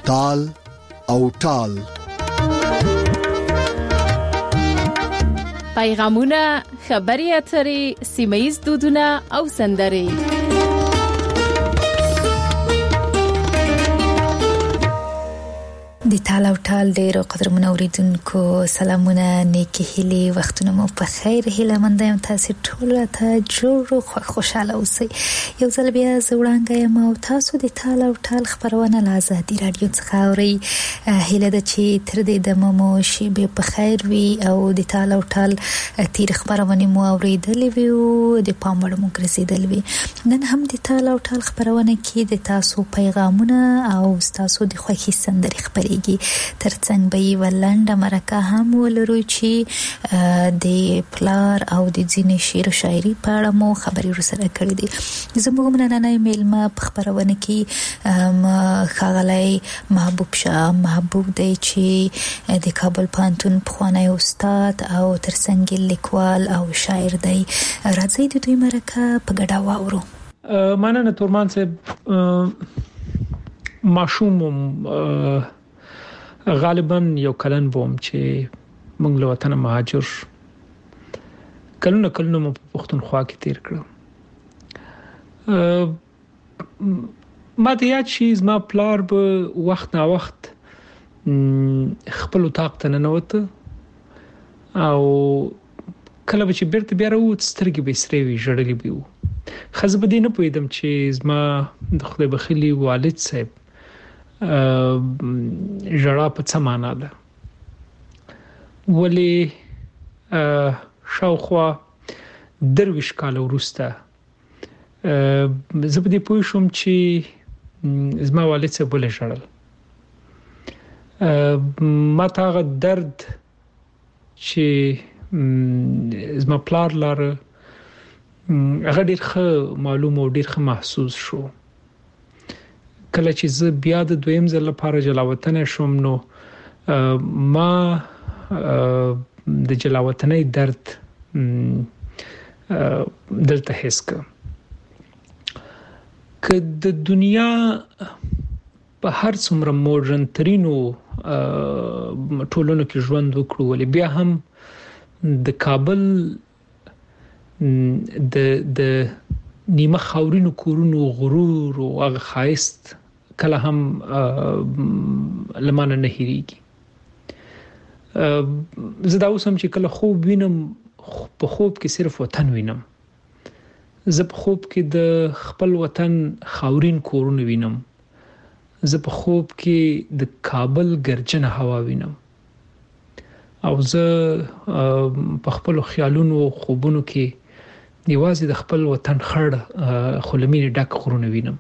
تال او ټال. پیغامونه، خبري اترې، سیمه‌ییز دودونه او سندرې. د تال او ټال ډیرو قدرمنو اوریدونکو سلامونه، نیکی هیلي، وختونه مو په خیر. هیله مند یم تاسو ټول ته جوړ او خوشاله اوسئ. یو ځل بیا زوړانګه یم او تاسو د تال او ټال خبرونه له آزادي رادیو څخه اورئ. هیله ده چې تر دې دمه مو شي به په خیر وي او د تال او ټال تیر خبرونه مو اوریدلې وي او د پام وړ مو ګرځیدل وي. نن هم د تال او ټال خبرونه کې د تاسو پیغامونه او تاسو د خوښي سندرې خبرې ترڅنګ به یې ولنډه مرکه هم ولرو چې د پلار او د ځینې شعر او شاعري په اړه مو خبرې سره کړې دي. زموږ نننۍ میلمه په خبرونه کې ښاغلی محبوب شاه محبوب دی چې د کابل پوهنتون پخوانی استاد او ترڅنګ لیکوال او شاعر دی. راځئ د دوی مرکه په ګډه واورو. مننه تورمان صاحب. ماشوم غالبا یو کلن بوم چې موږ له وطن مهاجر کلونه مو په پښتونخوا کې تیر کړو. ما ته یاد شي زما پلار به وخت نا وخت خپل طاقت ته ننوت او کله چې بیرته بیا راووت سترګې به سرې وي، ژړلې به وي. خزه به دې نه پوهیدم چې زما د خدای بخیلی والد صاحب ژړا په څه معنا ده. ولی شاوخوا درویش کال وروسته زه په دې پوه شوم چې زما والد صاحب ولې ژړل. ما ته هغه درد چې زما پلار لاره هغه ډیر ښه معلوم او ډیر ښه محسوس شو. کله چې زه بیا د دویم ځل لپاره جلاوطن شوم نو ما د جلاوطنۍ درد دلته حس کړ. که د دنیا په هر څومره مډرن ترینو ټولنو کې ژوند وکړو، ولې بیا هم د کابل د نیمه خاورینو کورونو غرور او هغه خایست کله هم لمانه نه هېریږي. زه دا اوس هم چې کله خوب وینم په خوب کې صرف وطن وینم. زه په خوب کې د خپل وطن خاورین کورونه وینم. زه په خوب کې د کابل ګرجنه هوا وینم او زه په خپل خیالونو او خوبونو کې یوازې د خپل وطن خړ خلمینې ډک غرونه وینم.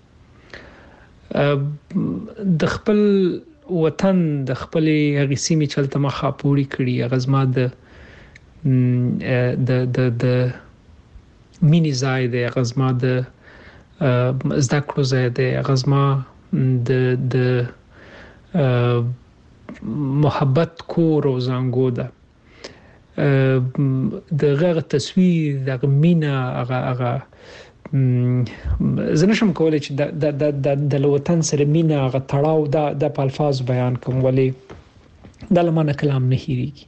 د خپل وطن د خپل هغه سیمې چلته مخه پوری کړی غزما د مینی ځای د غزما د زده کړو ځای د غزما د محبت کور او زنګو ده. د غږ تصویر د مینا هغه زه نشم کولای چې د وطن سره مینا هغه تړاو د الفاظ بیان کوم، ولی د لمانه کلام نه هېریږي.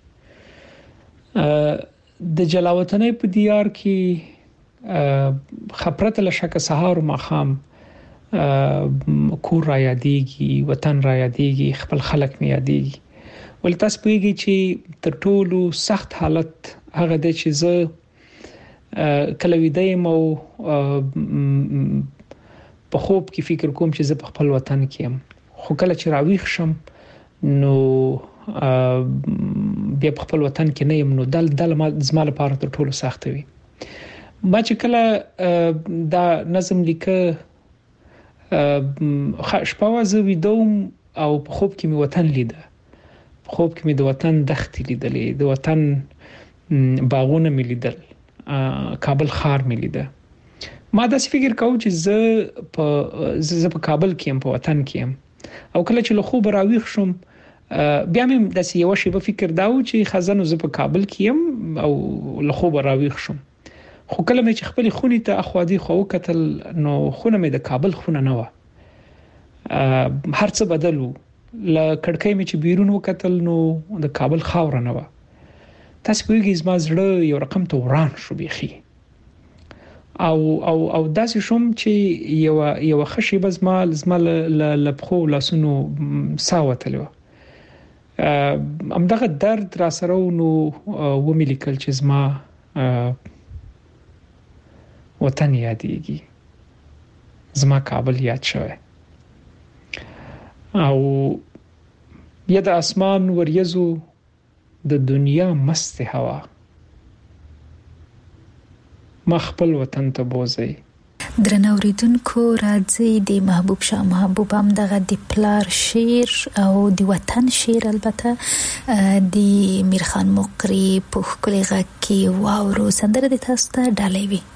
د جلاوطنۍ په دیار کې خبرت له شک سهار او ماخام کور را یادېږي، وطن را یادېږي، خپل خلک می یادېږي. ولې تاسو پوهیږئ چې تر ټولو سخت حالت هغه دی چې زه کله ویده یم او په خوب کې فکر کوم چې زه په خپل وطن کې یم، خو کله چې راویښ شم نو بیا په خپل وطن کې نه یم. نو دل زما لپاره تر ټولو سخت وي. ما چې کله دا نظم لیکه شپه وځه ویدوم او په خوب کې می وطن لیده، په خوب کې می د وطن دښتې لیدلې، د وطن باغونه می لیدل، کابل ښار می لیده. ما داسې فکر کوم چې زه په کابل کې یم، په وطن کې یم. او کله چې له خوب راویښ شم بیا مې داسې یو شی په فکر داو چې خزانو زه په کابل کې یم او له خوب راویښ شم. خو کله مې چې خپل خونې ته اخوادي خو کتل نو خونه مې د کابل خونه نه و. هر څه بدلو ل کړکۍ مې چې بیرون وکتل نو د کابل خاور نه و تاسو کویږي زما زړه یو رقم ته وران شو بيخي او داسې شوم چې یو خشي بزما لپخو لاسونو ساوتلو دغه درد را سره نو و مې لیکل چې زما وطن یادېږي زما کابل یاد شوی او یا د اسمان وریځو د دنیا مست هوا مخبل وطن ته بوزي درنوریدونکو راځي د محبوب شاه محبوب هم دغه د پلار شعر او د وطن شعر البته د میرخان مقری په خپل غږ کې واورو سندره د تاسو ته ډالۍ وي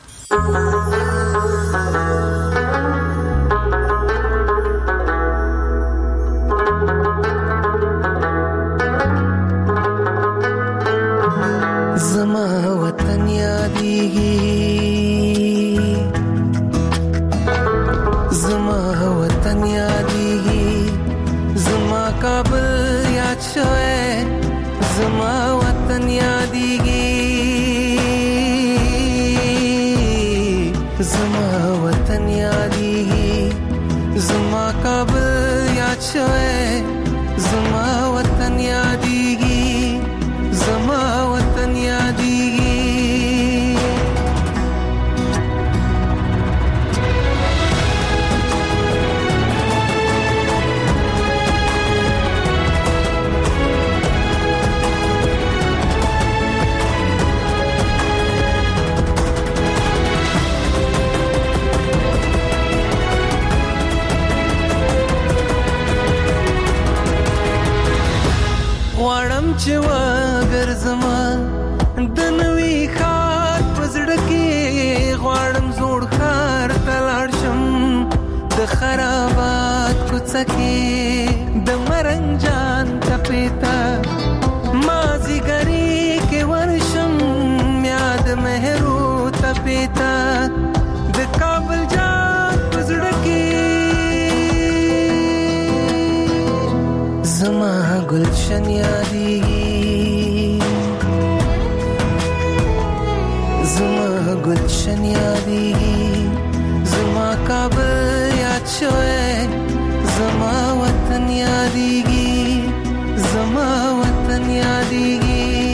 زما وطن یادېږي زما کابل یاد شوی زما وطن یادېږي زما وطن یادېږي زما کابل یاد شوی زما وطن یادېږي زما وطن یادېږي غواړم چې وګرځم د نوې ښار په زړه کې غواړم زوړ ښار ته لاړ شم د خرابات کوڅه کې د مرنګ جان ټپې ته مازیګري کې ورشم یاد مهرو ټپې ته د کابل جان په زړه کې زما گلشن یادېږي زما گلشن یادېږي زما کابل یاد شوی زما وطن یادېږي زما وطن یادېږي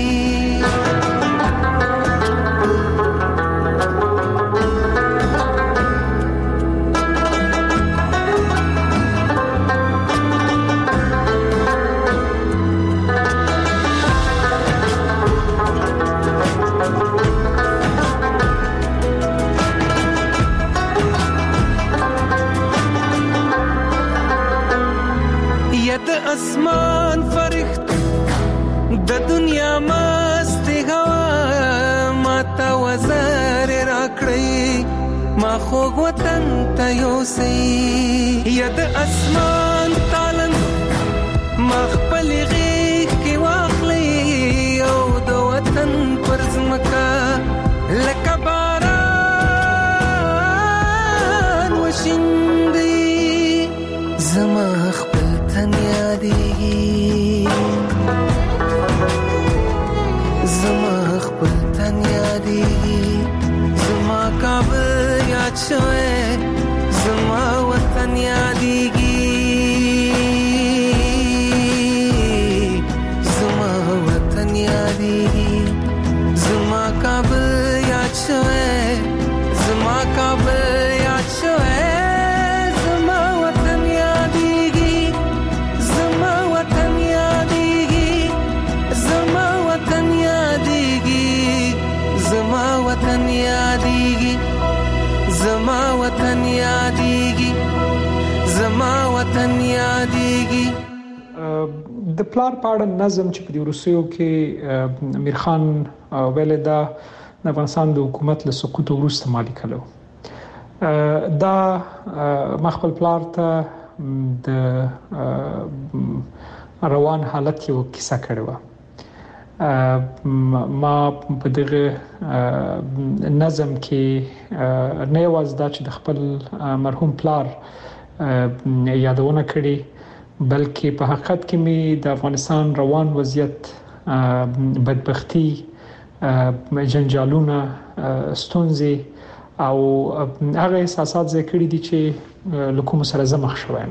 اسمان فرښت د دنیا مست هوا ماته وزر راکړی ما خوږ وطن ته یوسئ یا د اسمان تالن ما خپل غیږ کې واخلئ او د وطن پر ځمکه لکه باران وشیندئ زما خپل تن یادېږي زما خپل تن یادېږي زما کابل یاد شوی زما وطن یادېږي زما وطن یادېږي زما کابل یاد شوی زما کابل یاد شوی وطن یادېږي زما وطن یادېږي زما وطن یادېږي د پلار پاړه نظم چې په روسیو کې میرخان ویل دا د افغانستان د حکومت له سقوط وروسته مالی کړو دا مخبل پلار ته د روان حالت یو کیسه کړې و ما په دغه نظم کې نه یوازې د خپل مرحوم پلار یادونه کړې، بلکې په حقیقت کې می د افغانستان روان وضعیت، بدبختی، جنجالونه، ستونزې او هغه احساسات ذکرې دي چې لکه سره زمخ شوم.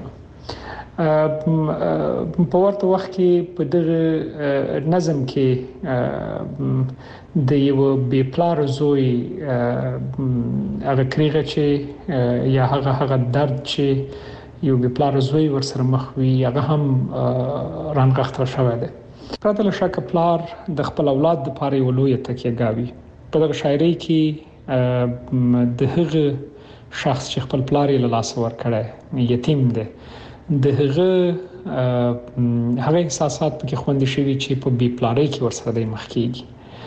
په ورته وخت کې په دغه نظم کې د یو بې پلار زوی هغه کریغه چې یا هغه درد چې یو بې پلار زوی ورسره مخ وي هغه هم رانغښتل شوی دی. پرته له شک پلار د خپل اولاد لپاره یو لوی تکیه‌ګاوي. په دغه شاعرۍ کې د هغه شخص چې خپل پلار یې له لاسه ورکړی یتیم دی، د هغه احساسات پکې خوندې شوي چې په بې پلارۍ کې ورسره د مخ کېږي.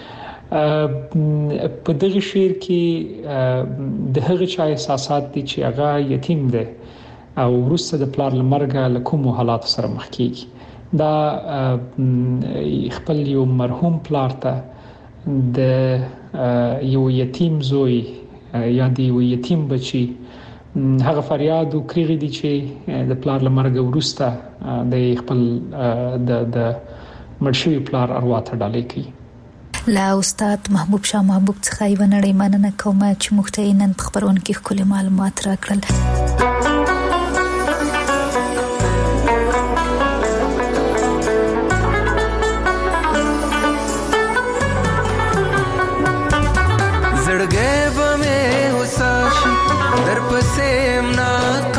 په دغه شعر کې د هغه چا احساسات دي چې هغه یتیم دی او وروسته د پلار له مرګه له کومو حالاتو سره مخ کېږي. دا خپل یو مرحوم پلار ته د یو یتیم زوی یا د یو یتیم بچي هغه فریاد او کریغې دي چې د پلار له مرګ وروسته د خپل د مرشوي پلار اروا ته ډالۍ کوي. لا استاد محبوب شاه محبوب څخه یو نړۍ مننه کوم چې موږ ته نن په خبرونه کې خپل معلومات راکړل. زړګې به مې وساشي در پسې نا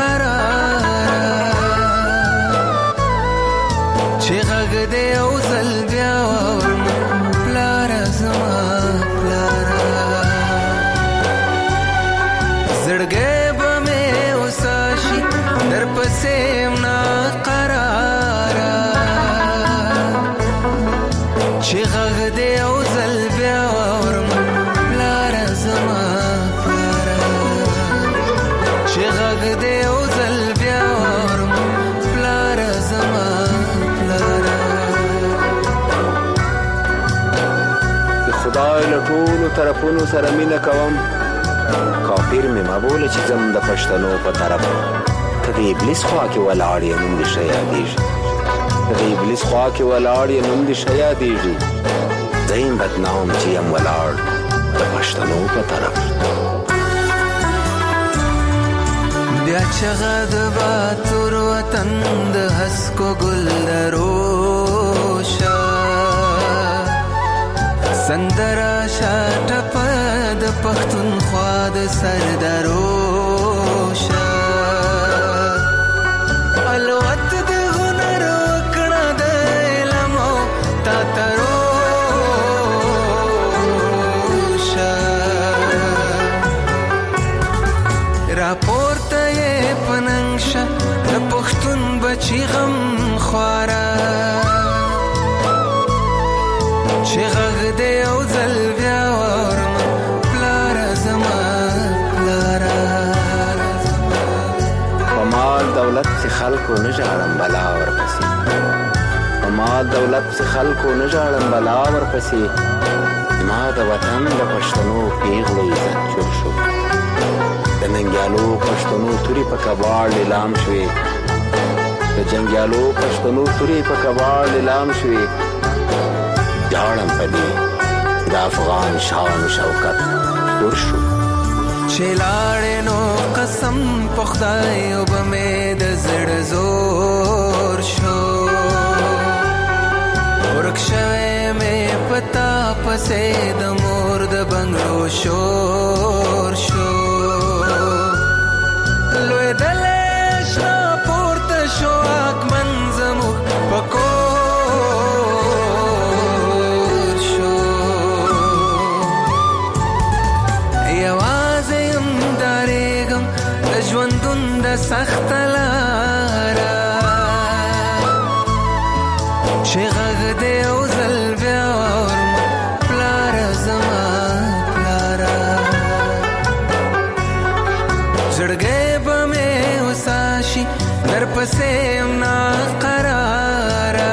قرار چې غږ دې او زل بیا ورم پلار زما پلار. زړګې به مې وساشي در پسې نا قرار چې غږ دې او زل بیا ورم خدای له ټولو طرفونو سره مینه کوم، کافر مې مبوله چې زم د پښتنو په طرف. ته د ابلیس خوا کې ولاړ یې نوم دې ښه یادېږي، ته د ابلیس خوا کې ولاړ یې نوم دې ښه یادېږي. زه یم بدنام چې یم ولاړ د پښتنو په طرف. بیا چغه د باتور وطن د هسکو ګل دروشه سندرا شاته پد پښتونخوا د سرداروشه الوت د هنر وکړه د علم تا تروشه راپورته یې پننګشه د پښتون بچی غم خواره چې غږ دې او زل بیا ورم پلار زما پلار. په مال دولت چې خلکو نه ژاړم بلا ورپسې، په مال دولت چې خلکو نه ژاړم بلا ورپسې. ما د وطن د پښتنو پیغلو عزت جوړ شو، د ننګیالو پښتنو توري په کباړ لیلام شوې، د جنګیالو پښتنو توري په کباړ لیلام شوې. جاړم پدې د افغان شان شوکت دور شو چې لاړې نو قسم په خدای وب مې د زړه زور شو ورک شوی مې پتا پسې د مور د بنگلو شور شو لوی دلش نا پورته شو اک منزمو پکو ژوندون د سخت لاره چې غږ دې او زل بیا ورم پلاره زما پلاره زړګی به مې وساشي در پسې یم ناقراره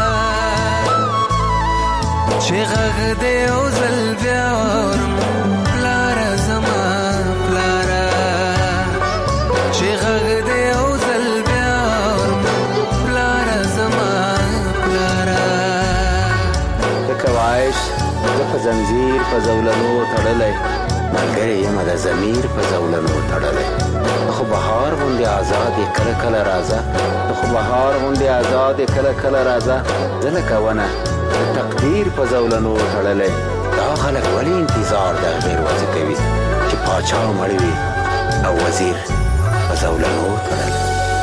چې غږ دې او زل بیا ورم پلاره زما پلاره چې غږ دې او په زنځیر په زولنو تړلی، ملګری یمه د ضمیر په زولنو تړلی. خو بهار غوندې آزاد یې کله کله راځه، خو بهار غوندې آزاد یې کله کله راځه. زه لکه ونه د تقدیر په زولنو تړلی. دا خلک ولې انتظار د هغې ورځې کوي چې پاچا مړ وي او وزیر په زولنو تړلی.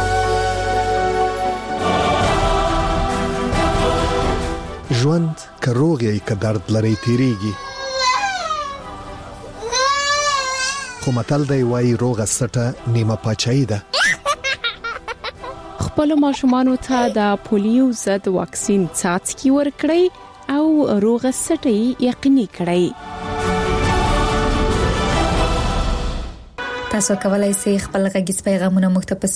ژوند که روغ یې که درد لري تیریږي، خو متل دی وایي روغه سټه نیمه پاچاهي ده. خپل ماشومانو ته د پولیو ضد واکسین څاڅکي ورکړئ او روغه سټه یقیني کړئ. تاسو کولای شئ خپل غږیز پیغامونه موږ ته په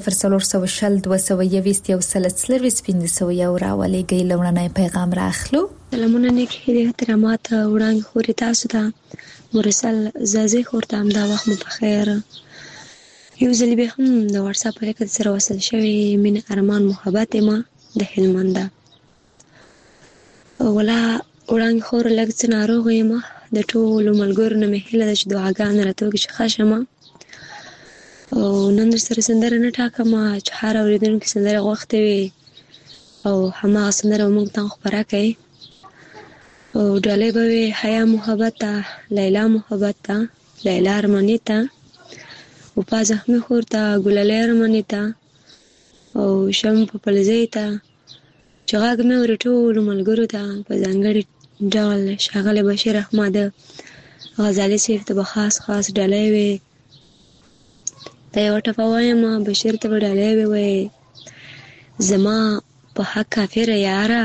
0040202315 راولېږئ. لومړنی پیغام راخلو. سلامونه نیکی هیلې احترامات وړاندې خوري تاسو ته مرسل زازي خورته همدا وخت مو په خیر. یو ځل به هم د واتس اپ لیکل سره وصل شوی مين ارمان محبت ما د هلمند ولا وړاندې خور لږ څه ناروغ یم. د ټولو ملګرو نه مې هیله ده چې دعاګانې راته وکړي چې ښه شم. او نن سره سندره نه ټاکم چې هر اورېدونکي سندره غوښتې وي او هماغه سندره موږ ته خپره کړي. او ډالۍ به وي حیا محبت ته، لیلا محبت ته، لیلا ارماني ته، او پا زخمي خور ته، ګلالۍ ارماني ته او شم په پلزۍ ته چې غږ مې ور ټولو ملګرو ته په ځانګړي ډول ښاغلی بشیر احمد غزالي صاحب ته به خاص ډالۍ وي. دا یوه ټپه وایم بشیر ته به ډالۍ وي زما په حق کافره یاره،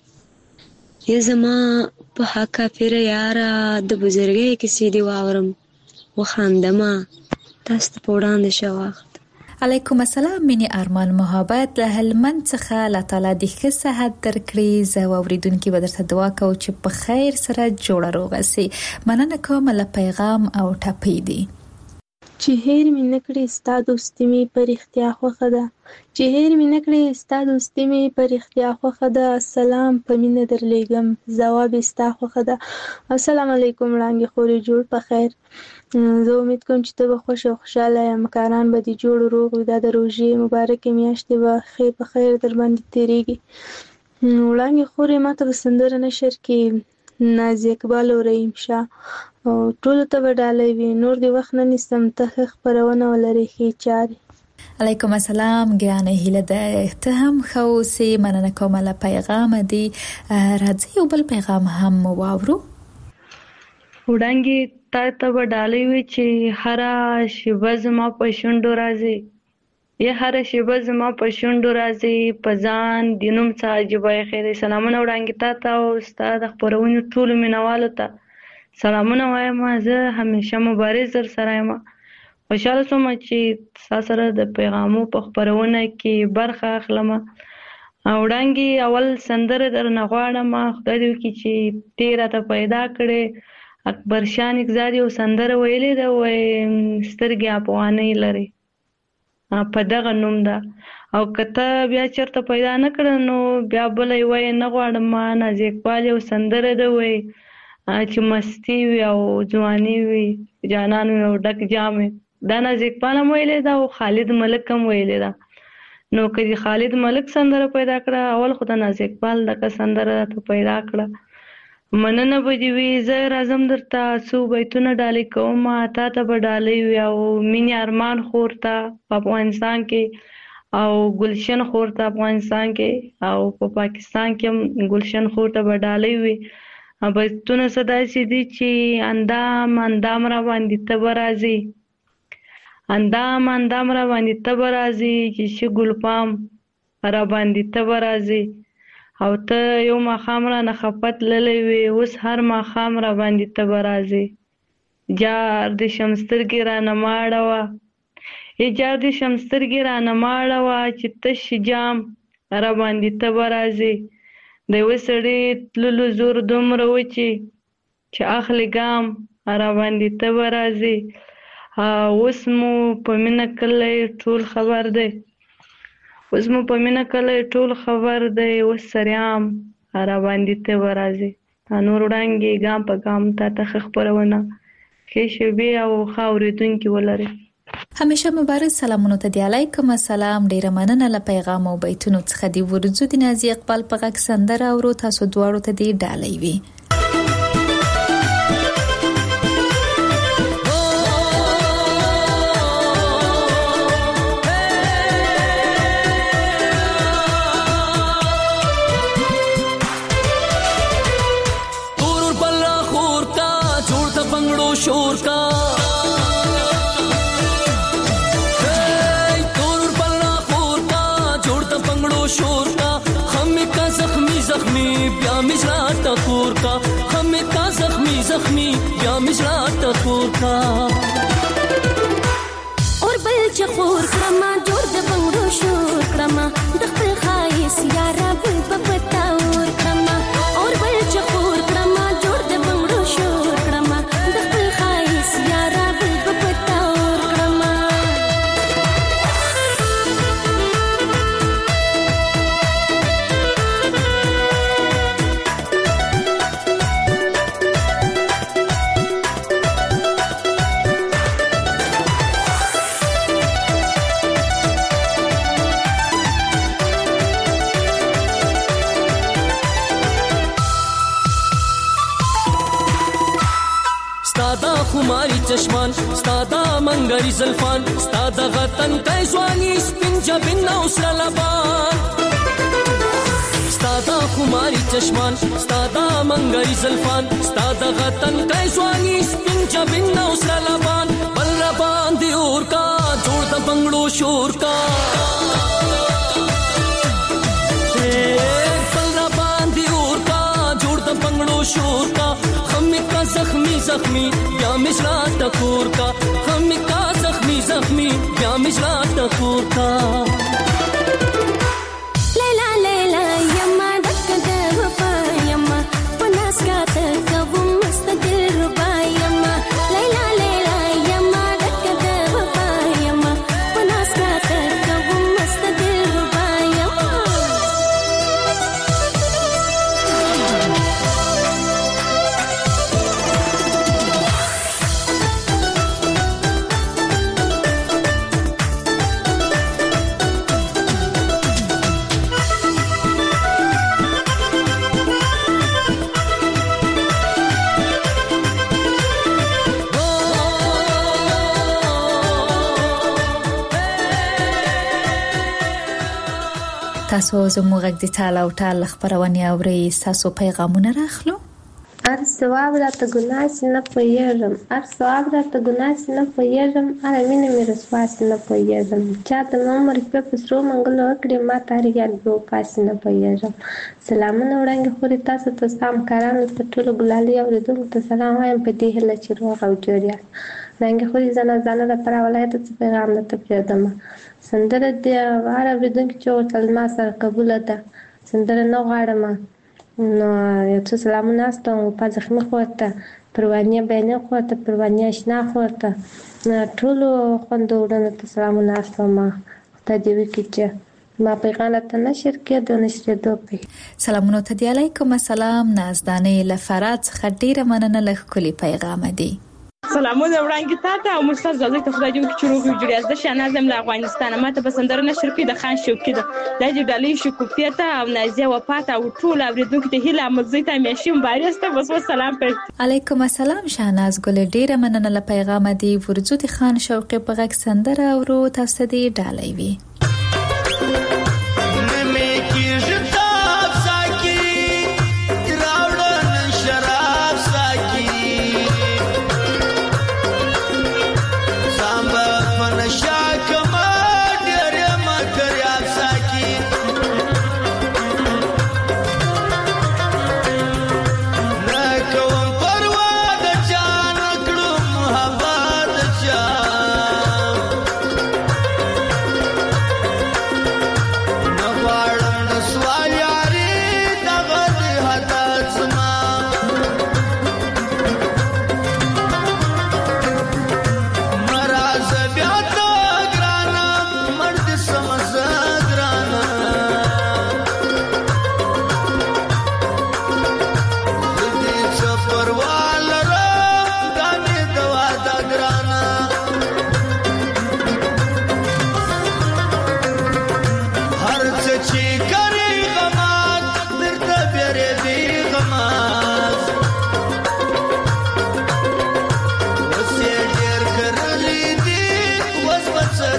یا زما په حق کافره یاره، د بزرګۍ کیسې دې واورم وخاندمه تاسو ته په وړاندې شه وخت. علیکم السلام مینی ارمان محبت له هلمند څخه. الله تعالی دې ښه صحت درکړي. زه اوریدونکي به درته دعا کوم چې په خیر سره جوړه روغه سي. مننه کوم له پیغام او ټپې دی. چې هیر مې نکړې ستا دوستي مې په رښتیا خوښه ده، چې هیر مې نکړې ستا دوستي مې په رښتیا خوښه ده. السلام په مینه درلېږم ځواب یې ستا خوښه ده. السلام علیکم وړانګې خورې جوړ په خیر. زه امید کوم چې ته به خوښ او خوشحاله یې، مکاران به دې جوړ روغ وي. دا د روژې مبارکې میاشتې به په خیر در باندې تېرېږي. وړانګې خورې ما ته به سندره نشر کې نازي اقبال او رحیم شاه او ټولو ته به ډالۍ وي. نور دې وخت نه نیسم، ته ښه خپرونه ولرې ښې چارې. علیکم السلام ګرانه هیله ده ته هم ښه اوسې. مننه کوم له پیغام دی. راځي یو بل پیغام هم واورو. وړانګې تا ته به ډالۍ وي چې هره شیبه زما په شونډو راځي، یا هره شیبه زما په شونډو راځي، په ځان د نوم څه عجیبه خیر. سلامونه وړانګې تا ته او ستا د خپرونې ټولو مینوالو ته سلامونه وایم. زه همیشه مبارز در سره یم. خوشحاله شوم چې ستا سره د پیغامو په خپرونه کې برخه اخلم. وړانګې اول سندره درنه غواړم. خدای دې وکړي چې ته راته پیدا کړې. اکبر شاه نګزار یو سندره ویلې ده، وایي سترګې افغانۍ لري، په دغه نوم ده. او که ته بیا چېرته پیدا نه کړه نو بیا بله یې وایي نه غواړم. نازي اقبال یو سندره ده، وایي چې مستی وي او ځواني وي، جانان وي او ډک جام وي. دا نازي اقبال هم ویلې ده او خالد ملک هم ویلې ده. نو که دې خالد ملک سندره پیدا کړه، اول خو د نازي اقبال دغه سندره ته پیدا کړه. مننه به دې وي. زه راځم درته څو بیتونه ډالۍ کوم، تا ته به ډالۍ وي او مینې ارمان خور ته په افغانستان کې او ګلشن خور ته افغانستان کې او په پاکستان کې هم ګلشن خور ته به ډالۍ وي. بیتونه څه داسې دي چې اندام اندام را باندې ته به راځې، اندام اندام را باندې ته به راځې، چې شي ګلپام را باندې ته به راځې. او ته یو ماښام را نه خفه تللی وې، اوس هر ماښام را باندې ته به راځې. جار دې شمسترګې را نه مه اړوه، جار دې شمسترګې را نه مه اړوه، چې تش جام را باندې ته به راځې. د یوه سړي تللو زور دومره و چې اخلي ګام را باندې ته به راځې. اوس مو په مینه کلی ټول خبر دی، اوس مو په مینه کلی ټول خبر دی، اوس سریام را باندې ته به راځې. نور وړاندې ګام په ګام ته خبرونه کې شوي او خاورېدونکي ولري. همیشه مبارک. سلامونه ته دی علیکم السلام. ډیره مننه له پیغام او بیتونو څخه دی. ورځو د نازي اقبال په غږ سندره او تاسو دواړو ته دی ډالۍ وي. शोर का तोर पल्ला खोर का जोड़ता पंगड़ो शोर का हमें का जख्मी जख्मी ब्या मिजरा टकोर का हमें का जख्मी जख्मी ब्या मिजरा टकोर का और बल चकोर क्रमा जोड़ द पंगड़ो शोर क्रमा दख्ल खाइस यारा बुल पपता और क्रमा और बल चकोर क्रमा जोड़ द पंगड़ो शोर क्रमा खुमारी चश्मान स्तादा मंगरी जल्फान स्तादा गतन कई ज़वानी स्पिन जबिन उसरा लबान स्तादा खुमारी चश्मान स्तादा मंगरी जल्फान स्तादा गतन कई ज़वानी स्पिन जबिन उसरा लबान बल रबान दियोर का जोड़ द बंगड़ो शोर का बल रबान दियोर का जोड़ द बंगड़ो शोर का हमें का जख्मी जख्मी या मिजरा टकोर का हमें का जख्मी जख्मी या मिजरा टकोर का लैला लैला यम्मा धक्का द वफा यम्मा पनास का तकव मुस्तदिल रुबा यम्मा लैला लैला यम्मा धक्का द वफा यम्मा पनास का तकव मुस्तदिल रुबा यम्मा تاسو زموږ د تعالی او تعالی خبرونه اوري. تاسو پیغامونه راخلو. ار ثواب را ته ګناه نه پوهیږم، ار ثواب را ته ګناه نه پوهیږم، ار مینه مې رسواس نه پوهیږم. چا ته عمر په پسرو منګلو کړې ما تاریخ به پاس نه پوهیږم. سلامونه وړاندې خوري تاسو ته سلام کارانو ته ټول ګلالي اوریدونکو ته سلام وایم په دې هله چې روغ او جوړ یاست. وړاندې خوري زنه لپاره ولایت ته پیغام نه تپیدم. سندره د واره اوریدونکو چې ورته ما سره قبول ده. سندره نه غواړم نو یو څه سلامونه استم په ځخمه خوته پروانیه بیان خوته پروانیه آشنا خوته ټول خوندورونه ته سلامونه استم ته دی وکړه ما پیغام ته نشر کړه د نشر دوپی. سلامونه ته دی علیکم السلام. نازدانه لفرات خډیره مننه له کلی پیغام دی. سلامونه وړاندې تاسو او مستر زازي ته خدای دې چې روغ جوړیاز د شانازم له افغانستان ماته پسندره نشر کې د خان شوقي ده د جډالي شکوفیته او نازیه وفات او ټول اوریدونکو ته هیله مزي ته مېشم بارسته بس سلام پر علیکم السلام. شاهناز ګل ډیره مننه له پیغام دی. ورځو د خان شوقي په غږ سندره او تاسو دې ډالۍ وي.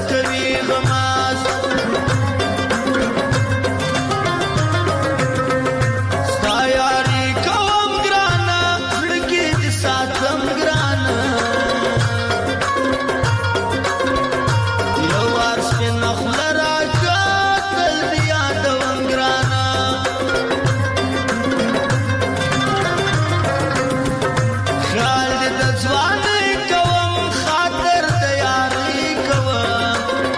کوي غماز ستا یاري کوم ګرانه زړه کې دې ساتم ګرانه یو وار سپینه خوله راکړه تل دې یادوم ګرانه خیال دې د ځوانۍ کوم خاطر د یارۍ کوم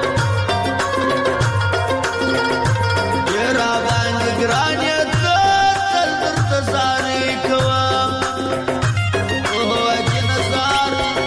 بیا راباندې ګران یې ته تل درته زارۍ کوم اوه اجي نظار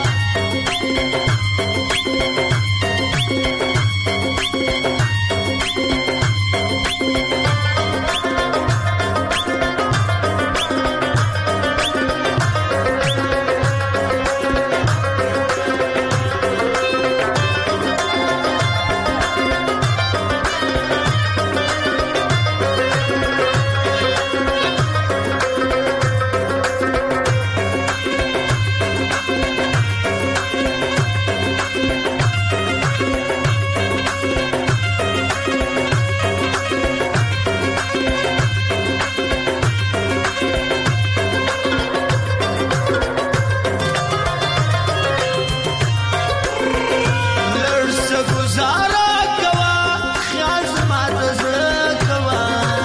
لږ څه ګزاره کوه خیال زما د زړه کوه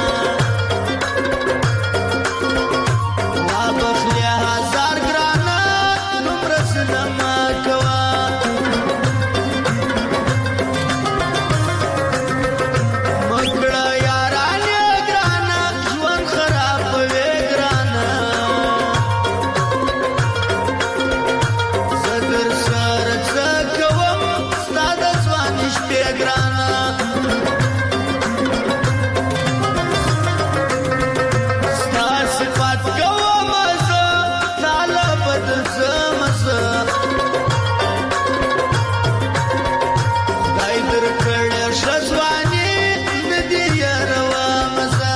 وابخلې هزار ګرانه دومره زړه مه کوه مه کړه یارانې ګرانه ژوند خرابوې ګرانه زه در سره څه کوم ستا د ځوانۍ شپې ګرانه ستا صفات کوم زه تاله بدل ځم زه خدای درکړې ښه ځواني نه دې یاروم زه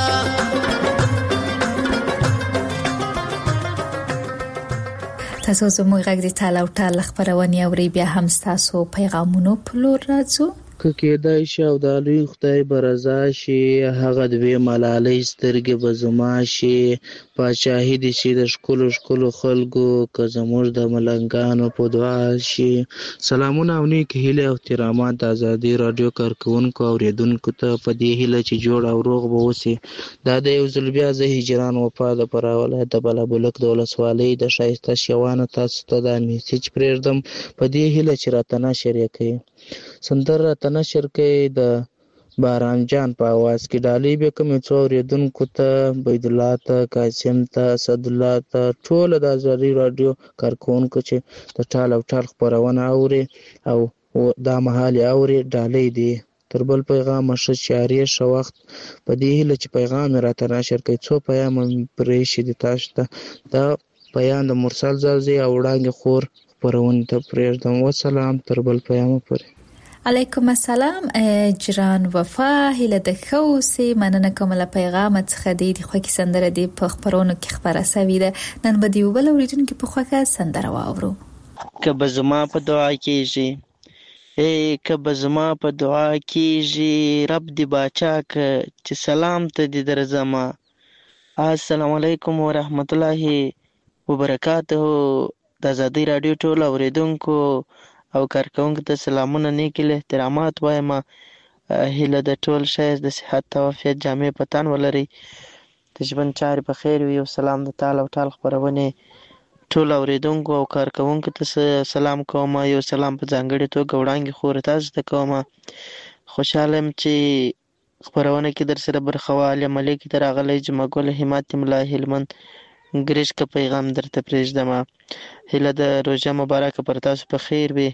تاسو زموږ غږ د ټال او ټال خبرونه اوري بیا هم تاسو پیغامونو په لور راځو که کېدای شي او د لوی خدای به رضا شي هغه دوې ملالۍ سترګې به زما شي پاچاهي دې شي د ښکلو ښکلو خلکو که زموږ د ملنګانو په دعا شي سلامونه او نیکې هیلې او احترامات د ازادي راډیو کارکوونکو او اورېدونکو ته په دې هیله چې جوړ او روغ به اوسي دا د یو ځل بیا زه هجران وفا د فراه ولایت د بلابلک د ولسوالۍ د ښایسته شیوانو تاسو ته دا میسیج پرېږدم په دې هیله چې راته نشر یې کوي سندره راته نشر کوي د باران جان په اواز کې ډالۍ به کومې څو اورېدونکو ته بيدالله ته قاسم ته اسدالله ته ټوله د ازادي راډیو کارکوونکو چې د ټال او ټال خپرونه اوري او دا مهال یې اوري ډالۍ دی تر بل پیغامه ښه چارې ښه وخت په دې هیله چې پیغام یې راته نشر کوي څو پیغامه مې پرېښي دي تاسو ته دا پیغام د مرسل زرزي او وړانګې خور خپرونې ته پرېږدم وسلام تر بل پیغامه پورې علیکم السلام جران وفا هله د خوسي مننه کوم له پیغام څخه د خوکي سندره دی په خبرونو کې خبره سوي ده نن به دی وبل اوریدونکو په خوکه سندره واورو کبه زما په دعا کېږي کبه زما په دعا کېږي رب دی باچا که چې سلام ته دې درځما السلام علیکم ورحمت الله وبرکاته د ازادي راډیو ټول اوریدونکو او کارکونکو ته سلامونه نیکې احترامات وایم هیله د ټول شایست د صحت او عافیت جامع پتان ولري د ژوند چارې په خیر وي او سلام د تعالی او تعالی خبرونه ټول اوریدونکو او کارکونکو ته سلام کوم یو سلام په ځانګړي توګه وړاندې خور تاسو ته کوم خوشاله يم چې خبرونه کې در سره برخواله ملک تر غلې جمعګل همت ملا هلمند ګریش کا پیغام درته پرېږدم هله د روزه مبارکه پر تاسو په خیر وي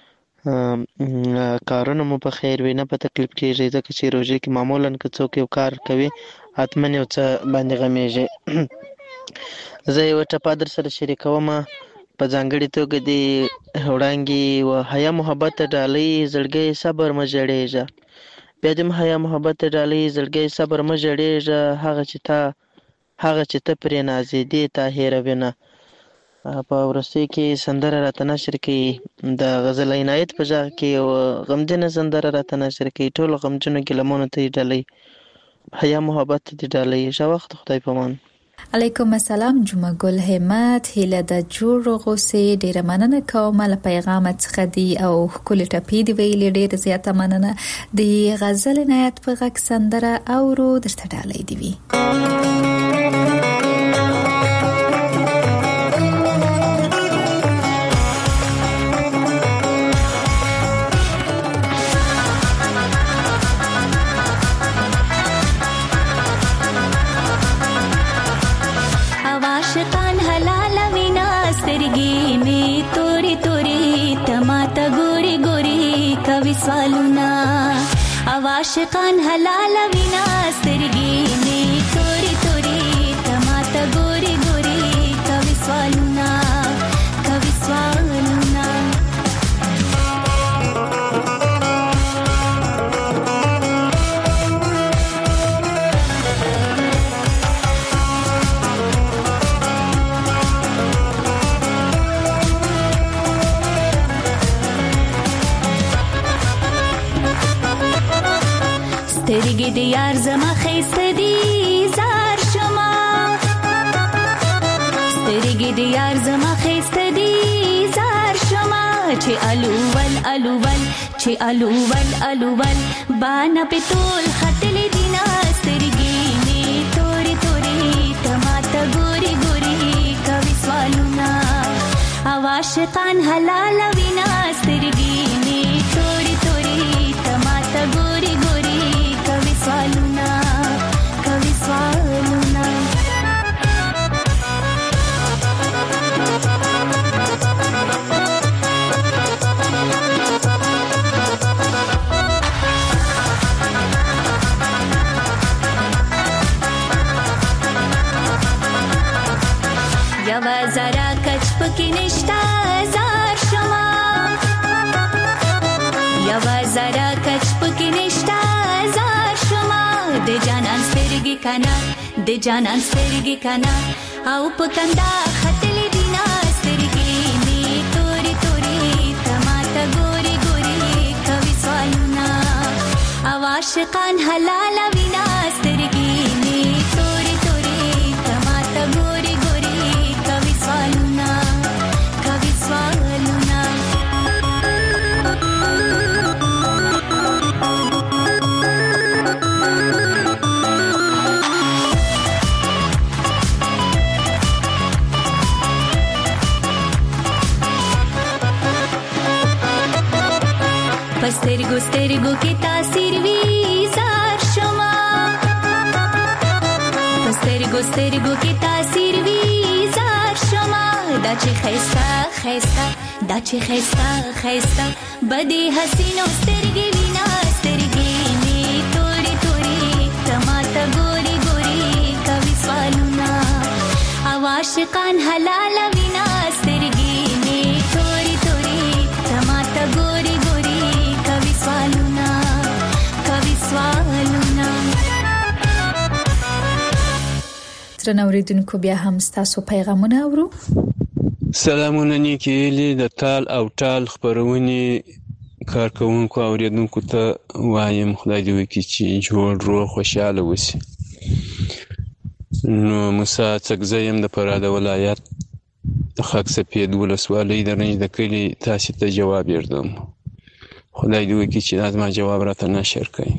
کارونه مو په خیر وي نه په تکلیف کېږي ځکه چې روزه کې معمولا که څوک یو کار کوي اتمن یو څه باندې غمیږي زه یو ټپه در سره شریکوم په ځانګړي توګه د وړانګې و حیا محبت ډالۍ زړګي صبر مجړېږه بیا د حیا محبت ډالۍ زړګي صبر مجړېږه هغه چې ته پرې نازېدې تا هېروینه په ورسته کې سندره راته نشر کړي د غزل عنایت په ځای کې او غمجنه سندره راته نشر کړي ټول غمجنو کې لمونو ته ډالۍ حیا محبت ته ډالۍ ښه وخت خدای پامان. علیکم السلام جمعه ګل همت هیله د جوړ غوسه ډیره مننه کوم له پیغام څخه دی او کله ټپی دی ویلې ډیره زیاته مننه د غزل عنایت په غږ سندره او رو درته ډالۍ دی وی. आशिकान हलाल विना स्तरगी ने तोरी तोरी तमाता गोरी गोरी कवि स्वालुना कवि स्वालुना. سترګې د یار زما خیسته دي زار شما سترګې د یار زما خیسته دي زار شما چې الوول الوول چې الوول الوول بانا په تول خطلې دینا سترګې نه توري توري تماته ګوري ګوري کوي سوالونه عاشقان حلال وینا سترګې نه توري توري تماته ګوري ګوري کوي سوالونه کوي سوالونه. یوا زرا کچ پکې نشتا زار شما یوا زرا کچ پکې نشتا زار شما د جانان سترګې کنا د جانان سترګې کنا او پکندا خطلې دینا سترګې می توري توري تماته ګوري ګوري کوي سوالونه او عاشقان حلال وینا سترګې می توري توري تماته ګوري ګوري کوي سوالونه کوي سوالونه. سترګو سترګو کې تاثیر وی زار شما سترګو سترګو کې تاثیر وی زار شما دا چې خيستا خيستا دا چې خيستا خيستا بدی حسینو سترګې وینا سترګې می توري توري تماته ګوري ګوري کوي سوالونه او عاشقان حلال وینا سترګې می توري توري تماته ګوري ګوري کوي سوالونه کوي سوالونه. ترنه اوریدونکو بیا هم تاسو پیغامونه اورو. سلامونه نیکی هیلې د تال او ټال خبرونې کارکوونکو اوریدونکو ته وایم خدای دې وکړي چې جوړ روغ خوشاله اوسي. نو موسی څکزی یم د فراه د ولایت د خاک سپید ولسوالۍ د رنج د کلي تاسې ته جواب یردم. خدای دې وکړي چې دا زما جواب راته نشر کړي.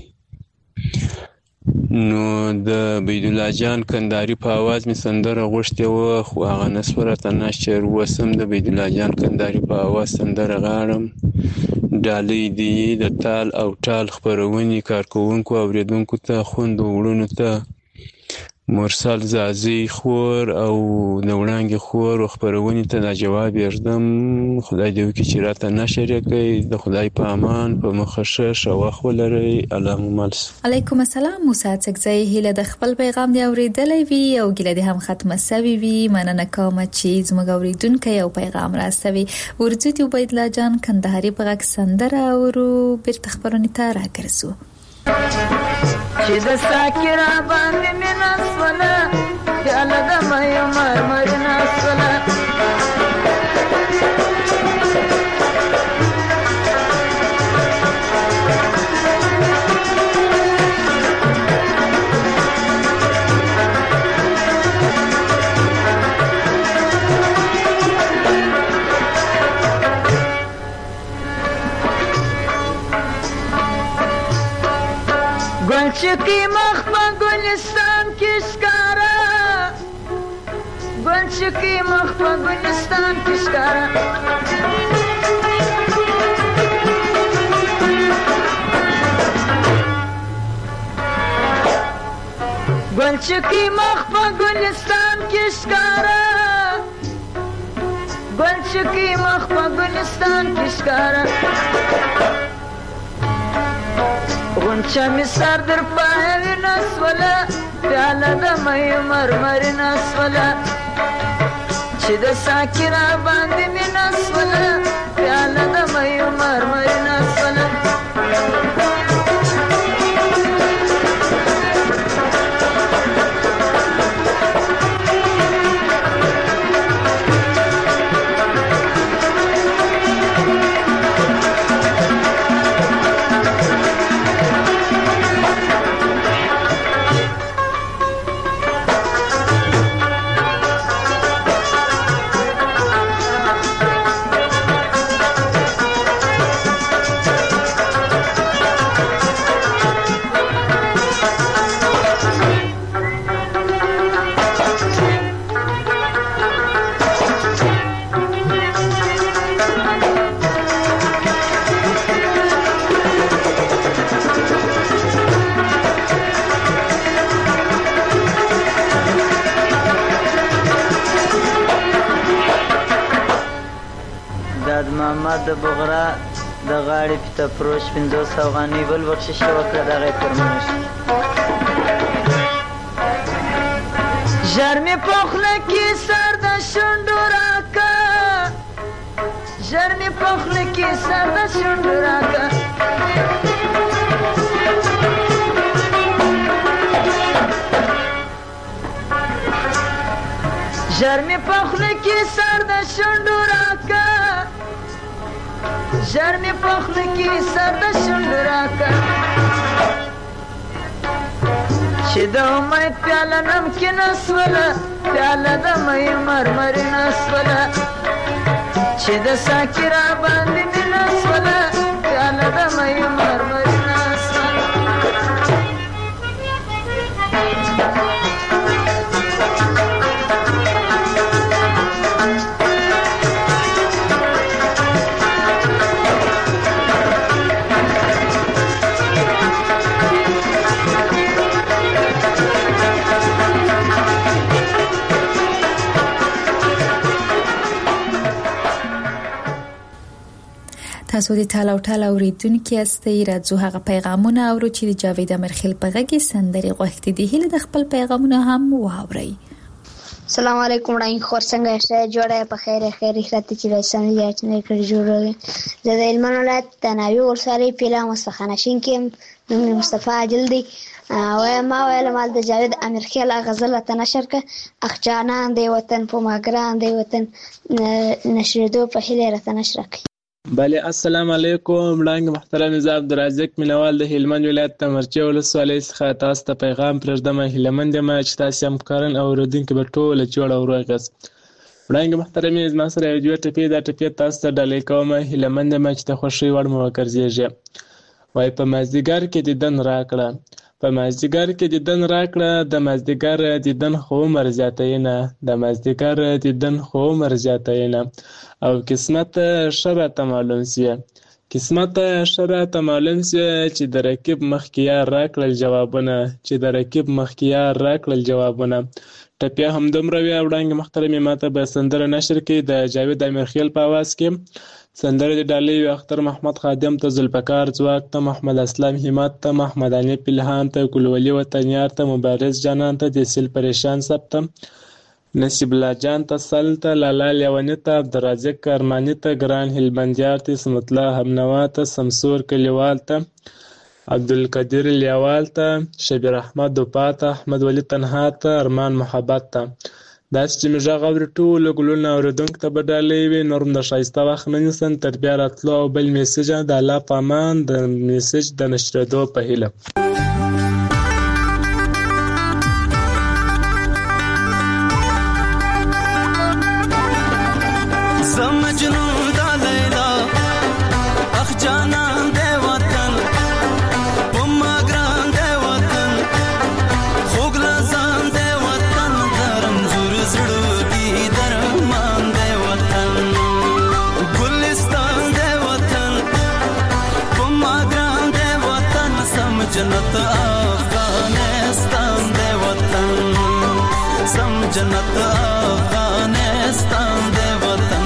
نو د بیدالله جان کندهاري په اواز مې سندره غوښتې وه خو هغه نسوه راته نشر. اوس هم د بیدالله جان کندهاري په اواز سندره غاړم. ډالۍ دې د تال او ټال خپرونې کارکوونکو اوریدونکو ته خویندو وروڼو ته مرسل زازي خور او د وړانګې خور خپرونې ته دا جواب یردم. خدای دې وکړي چې راته نشر یې کړئ. د خدای په امان په مخه ښه ښه وخت ولرئ. الله مو مل شه. علیکم السلام موسی څکزی هیله د خپل پیغام دی اوریدلی وي او ګیله دې هم ختمه سوي وي. مننه کوم چې زموږ اوریدونکي یو پیغام راستوي. ورځو دی عبیدالله جان کندهاري په غږ سندره اورو بیرته خبرونې ته راګرځو. چې د ساکرا باندې مینا سوله د الله د مې مرمر ناسوله گلچکی مخ په ګلستان کې ښکارا گلچکی مخ په ګلستان کې ښکارا گلچکی مخ په ګلستان کې ښکارا گلچکی مخ په ګلستان کې ښکارا غنچه می سر در پاوی نسوله پیاله د مې مرمر نسوله چې د ساکي را باندې می نسوله پیاله د مې مرمر نسوله محمد د بغرا د غاړې پته پروش 500 افغانۍ بل بخشش وکړه دغه فرمایش ژر مې پخله کې سر د شونډو راکه ژر مې پخله کې سر د شونډو راکه ژر مې پخله کې سر د شونډو راکه ژر مې پخله کې سر د شونډو راکه چې د امید پیاله نمکینه سوله پیاله د مې مرمرینه سوله چې د ساکي را باندې مینه سوله پیاله د مې مرمرینه سوله تاسو د ټاله او ټاله اوریدونکو یاستئ راځو هغه پیغامونه اورو چې د جاوید امرخیل په غږ کې سندري غوښتي دي هله د خپل پیغامونه هم واورئ السلام علیکم وړاندې خور څنګه شه جوړه په خیر خیرات چې رسنۍ یې کړی جوړه زه د هلمند ولایت تناوي ورسره پیلا مصطفی کې نوم مصطفی عادل دی او ما ویل مال د جاوید امرخیل غزل ته نشر ک اخجانان دی وطن په ماګران دی وطن نشریدو په هله راته نشر کی بله السلام علیکم وړاندې محترم زه عبدالرزاق مینوال د هلمند ولایت تمرچه ولسوالۍ څخه تاسو ته پیغام پرېږدم هیلهمند یم چې تاسو هم کارن او اوریدونکي به ټول جوړ او روغ یاست وړاندې محترم زما سره یو ټپې دا ټپې تاسو ته ډالۍ کوم هیلهمند یم چې د خوښۍ وړ مو وګرځېږي وای په مازدیګر کې دیدن راکړه په مازدیګر کې دیدن راکړه د مازدیګر دیدن خو عمر زیاتینه د مازدیګر دیدن خو عمر زیاتینه او قسمت شبه ته معلوم سی قسمت شبه ته معلوم سی چې د رکیب مخکیا راکړل جوابونه چې د رکیب مخکیا راکړل جوابونه ټپیا هم دومره وی وړاندې محترم ماته به سندره نشر کې د جاوید امرخیل په आवाज کې سندره د ډالۍ اختر محمد خادم ته ذوالفقار ځواک ته محمد اسلام همت ته محمد علي پلهان ته ګلولي وطنیار ته مبارز جانان ته د سیل پریشان سب ته نصیب الله جان ته سل ته لالا لیونی ته عبدالرزاق کرمانی ته ګران هلمندیار ته سمت الله همنوا ته سمسور کلیوال ته عبدالقدیر لیوال ته شبیر احمد دوپا ته احمد ولی تنها ته ارمان محبت ته داسې چې موږ غوړ ټول ګلونه اوریدونکو ته به ډالۍ وي نورم د ښایسته وخت نه نیسن تر بیا راتلو او بل میسج د الله په امان د میسج د نشریدو په هیله اخ جانان دے وطن پما ګران دے جنت افغانستان دی وطن سم جنت افغانستان دی وطن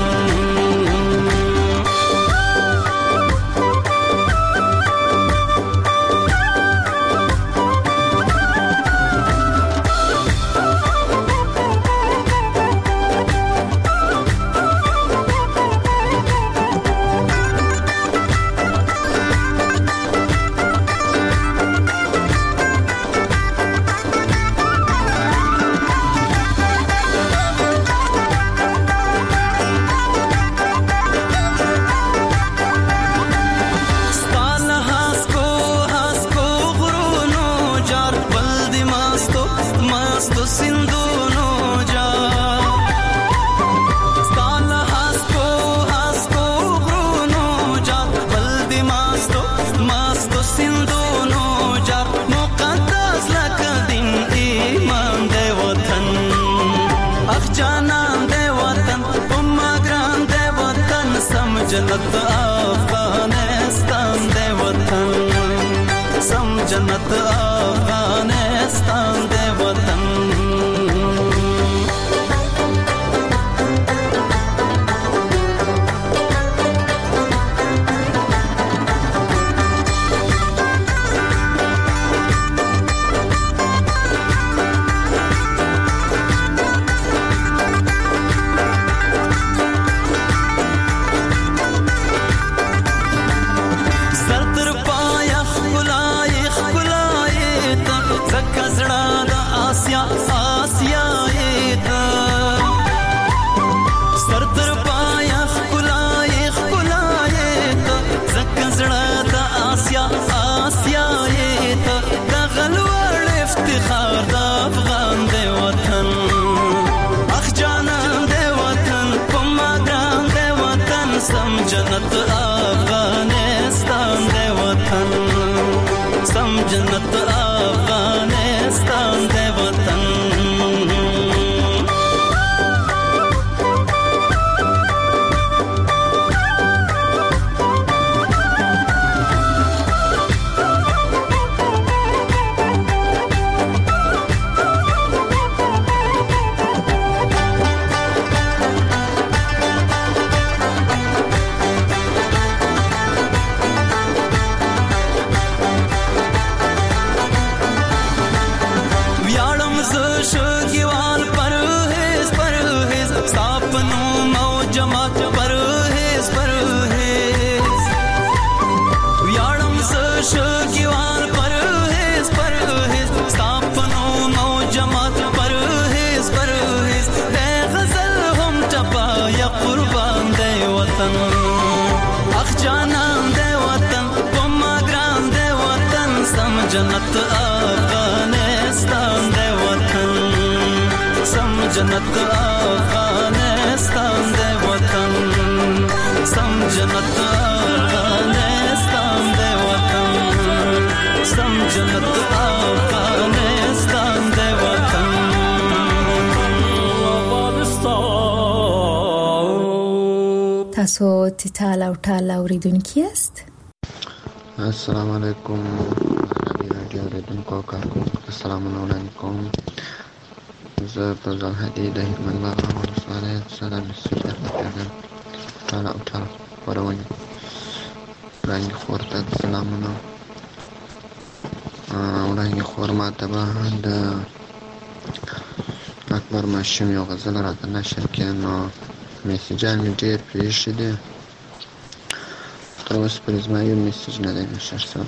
جنت افغانستان دی وطن سم جنت افغانستان دی وطن جنت افغانستان دی وطن سم جنت افغانستان دی وطن جنت افغانستان دی وطن سم جنت افغانستان دی وطن سم جنت افغانستان دی وطن سم جنت افغانستان دی وطن تاسو تیتال او ټال اوریدونکي یاست. السلام علیکم رادیو اوریدونکو کارکونکو ته سلامونه وړاندې کوم. زه فضل هدي د هلمند باغ ولسوالۍ څخه د میسج درلودل ټال او ټال خپرونې وړاندې خور ته سلامونه وړاندې خور ماته به د اکبر ماشوم یو غزل راته نشر کړي نو میسیجان مې ډېر پرېښي دي تر اوسه پورې زما یو میسیج نه دی نشر شوی.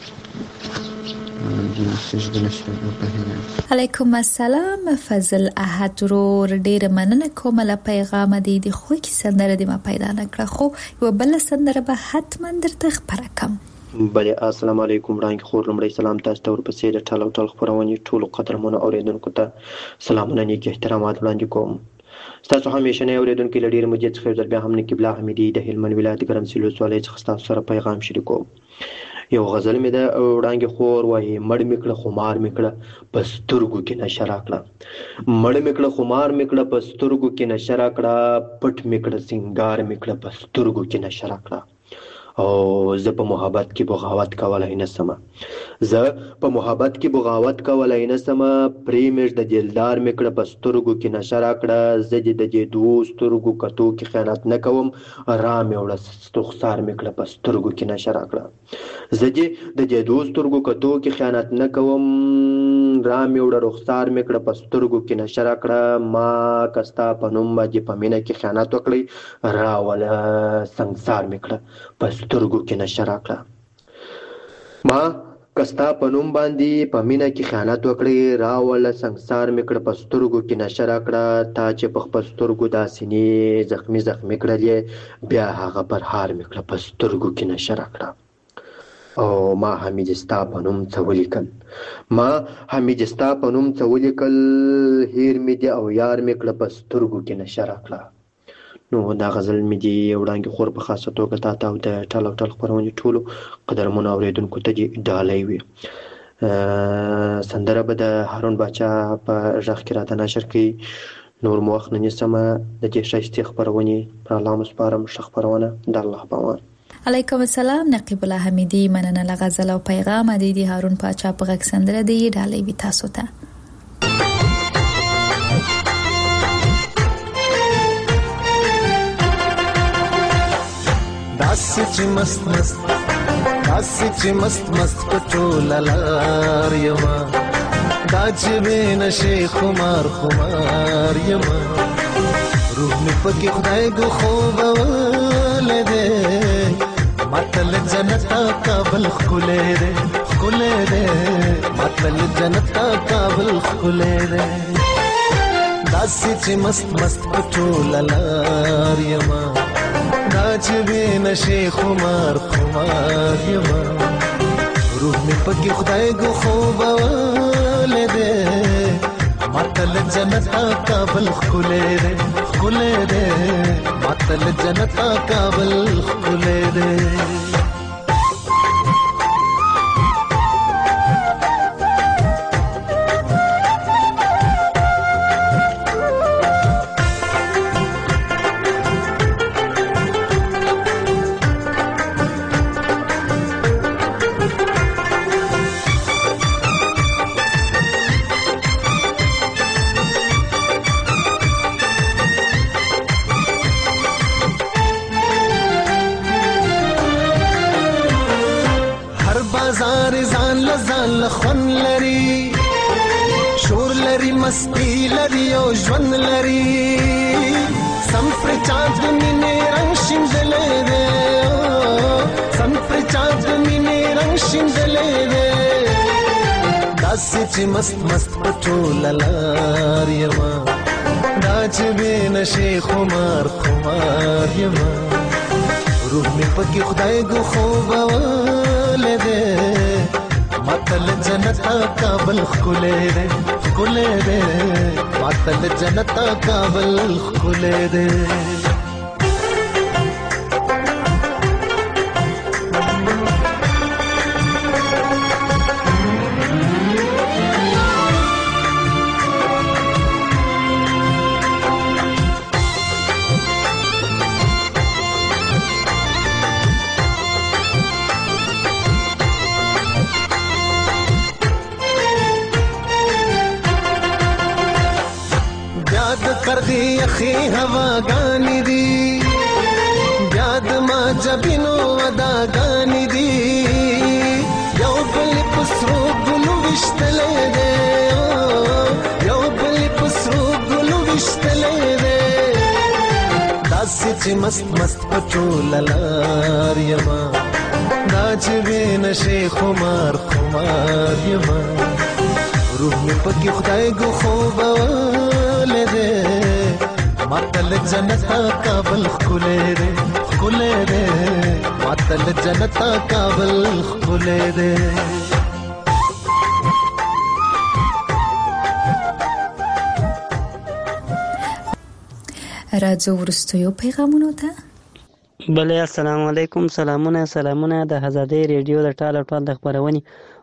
علیکم السلام فضل احد ورور ډېره مننه کوم له پیغام دی د خو کی سندره دی ما پیدا نکړه خو یو بل سندره به حتما درته خبره کوم. بله السلام علیکم وړاندې خور لمړی سلام تاسو ته ورپسې د ټال او ټال خپرونې ټولو قدرمنو اوریدونکو ته سلامونه نیک احترامات وړاندې کوم. ستاسو همیشنی اوریدونکي له ډېرې مودې څخه ځل بیا هم نقیب الله حمیدي د هلمند ولایت ګرمسیر ولسوالۍ څخه ستاسو سره پیغام شریکوم. یو غزل مې ده وړاندې خور وایي مړ مې کړه خمار مې کړه په سترګو کې نشه راکړه مړ مې کړه خمار مې کړه په سترګو کې نشه راکړه پټ مې کړه سینګار مې کړه په سترګو کې نشه راکړه او زه په محبت کې بغاوت کولای نه سم، زه په محبت کې بغاوت کولای نه سم. پریمش د دلدار مې کړه په سترګو کې نشه راکړه، زه دې د دې دوو سترګو کتو کې خیانت نه کوم. را مې وړه رخسار مې کړه په سترګو کې نشه راکړه، زه دې د دې دوو سترګو کتو کې خیانت نه کوم. را مې وړه رخسار مې کړه په سترګو کې نشه راکړه. ما که ستا په نوم باندې په مینه کې خیانت وکړی، راوله سنګسار مې کړه په سترګو کې نشه راکړه. ما که ستا په نوم باندې په مینه کې خیانت وکړی، راوله سنګسار مې کړه په سترګو کې نشه راکړه. تا چې په خپل سترګو دا سینې زخمي زخمي کړلې، بیا هغه پر هار مې کړه په سترګو کې نشه راکړه. او ما حمید ستا په نوم څه ولیکل، ما حمید ستا په نوم څه ولیکل، هیر مې دي او یار مې کړه په سترګو کې نشه راکړه. نو دا غزل مې دی وړاندې خور په خاصه توګه تا ته او د ټال او ټال خپرونې ټولو قدرمنو اورېدونکو ته دې ډالۍ وي. سندره به د هارون باچا په غږ کې راته نشر کوي. نور مو وخت نه نیسمه، د دې ښایستې خپرونې پر الله مو سپارم. ښه خپرونه د الله په امان. علیکم السلام. نقیب الله حمیدی مننه له غزل او پیغام دی هارون باچا په غږ سندره دی ډالۍ وي تاسو ته. داسې چې مست مست پټول لار یما، دا چې بین شي خمار یما، روح می پکې خدای ګو خوب ولده، ماتل جنت کابل خلې ده ماتل جنت کابل خلې ده. داسې چې مست پټول لار یما، دا چې بین شي خمار یما، روح می پکې خدای ګو خوب ولده، ماتل جنت کابل خلې ده ماتل جنت کابل خلې ده. خون لري، شور لري، مستی لري او ژوند لري، سم پر چاند مینې رنگ شیندلې ده، سم پر چاند مینې رنگ شیندلې ده. داسې چې مست پټول لار یما، دا چې بین شي خمار یما، روح می پکې خدای ګو خوب ولده، ماتل جنت کابل خلې ده ماتل جنت کابل خلې ده. کرغی اخی هوا گانی دی، بیاد ما جبینو ودا گانی دی، یو بل پسرو گلو وشتلے دے، یو بل پسرو گلو وشتلے دے. داسی چی مست پچول لار یما، دا چی بین شی خمار یما، روح می پکی خدای گو خوب ولده، ماتل جنت کابل خلې ده ماتل جنت کابل خلې ده. راځو ورستیو پیغامونو ته. بله السلام علیکم. سلامونه د آزادۍ ریډیو د ټال د خبرونې